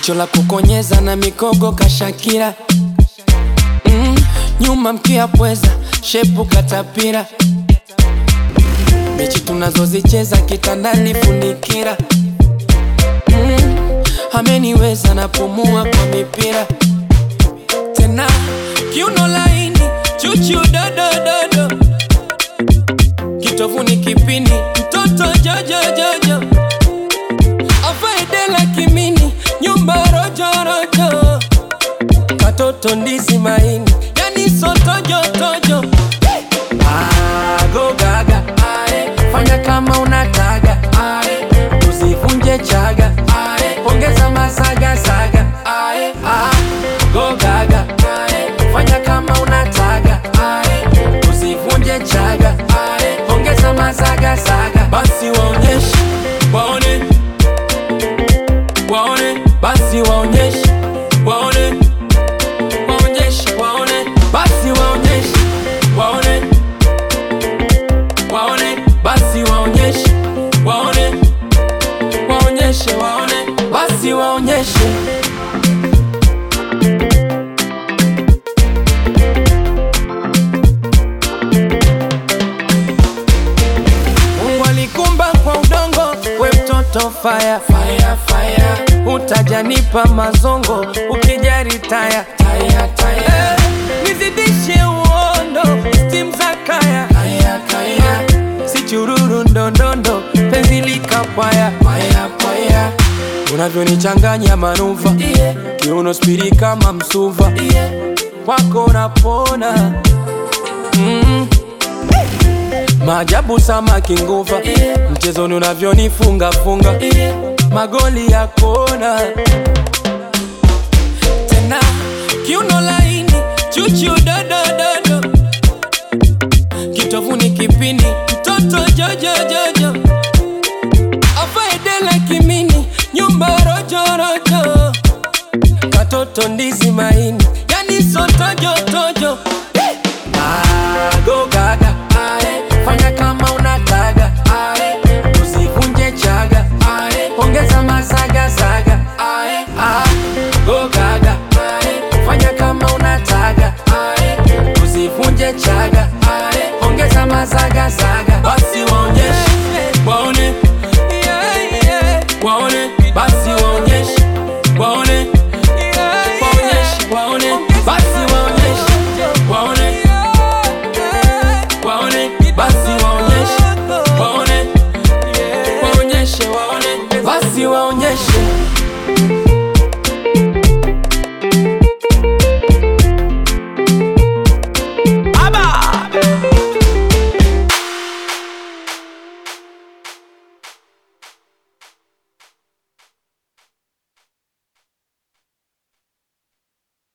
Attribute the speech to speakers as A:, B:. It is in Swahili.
A: jicho la kukonyeza na mikogo kashakira. Nyuma mkia pweza, shepu katapira. Mechi tunazozicheza kitandani funikira. Ameniweza napumua kwa mipira. Tena kiuno laini, chuchu dodo dodo. Kitovuni kipini, mtoto jojo jojo. Afaidela kimini, nyumba rojo rojo. Katoto ndizi maini, yani sotojo tojo. Go gaga, fanya kama unataga, usivunje chaga, ongeza masaga saga. Go gaga, fanya kama unataga, usivunje chaga, ongeza masaga saga. Basi waonyeshe, waone, waone, basi waonyeshe, waone, waonyeshe, waone, basi waonyeshe, waone, waone, basi waonyeshe, waone, waonyeshe, waone, basi waonyeshe. Mungu alikumba kwa udongo, we mtoto fire, fire, fire. Utajanipa mazongo, ukijari taya, taya, taya. Nizidishe uondo, steam za kaya, kaya, kaya. Si chururu ndondondo, penzi likapaya, paya, paya. Unavyonichanganya manuva, kiuno spiri kama msuva, wako napona. Maajabu samaki nguva, mchezoni unavyonifunga funga, magoli ya kona. Tena kiuno laini, chuchu dodo dodo. Kitovuni kipini, mtoto jojo jojo. Afaidela kimini, nyumba rojo rojo. Katoto ndizi maini, yani sotojo tojo. Go gaga, fanya kama unataga, usivunje chaga, ongeza masaga saga. Go gaga, fanya kama unataga, usivunje chaga, ongeza masaga saga. Basi waonyeshe, waone, waone, basi waonyeshe, waone, waonyeshe, waone, basi waonyeshe, waone, waone, basi waonyeshe, waone, waonyeshe, waone, basi waonyeshe.